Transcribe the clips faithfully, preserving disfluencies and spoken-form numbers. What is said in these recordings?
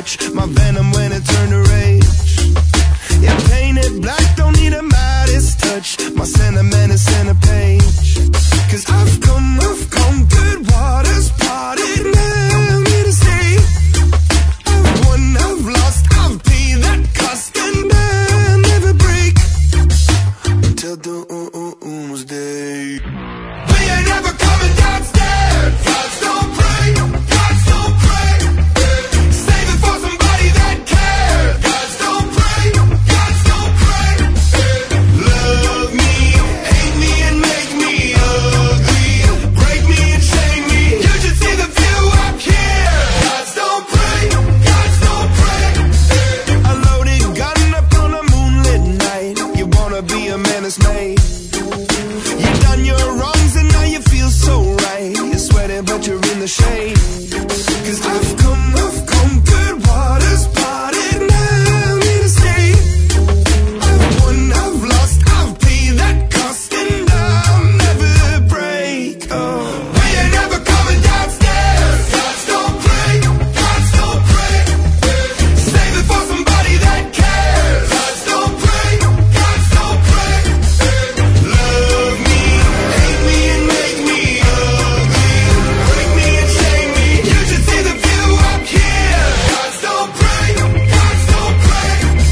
touch, my venom when it turned to rage. Yeah, painted black, don't need a Midas touch, my sentiment is center page. Cause I've come, I've conquered waters, parted, now need to stay. I've won, I've lost, I've paid that cost, and I'll never break until doomsday. We ain't never coming downstairs. Gods don't pray, gods don't pray. Save it for somebody that cares. Gods don't pray, gods don't pray. Love me, hate me and make me ugly. Break me and shame me. You should see the view up here. Gods don't pray, gods don't pray. A loaded gun up on a moonlit night. You wanna be a menace, mate. You've done your wrongs and now you feel so right. You're sweating but you're in the shade. Cause I've come, I've conquered waters, parted, now need to stay. I've won, I've lost, I've paid that cost, and I'll never break. Oh, we ain't never coming downstairs. Gods don't pray, gods don't pray. Save it for somebody that cares. Gods don't pray, gods don't pray. Love me, hate me and make me ugly. Break me and shame me. You should see the view up here. Gods don't pray, gods don't pray.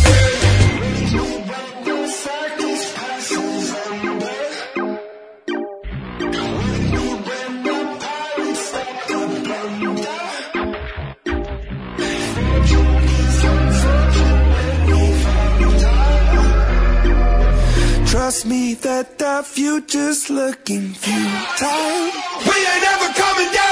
Trust me that the future's looking futile. We ain't never coming down.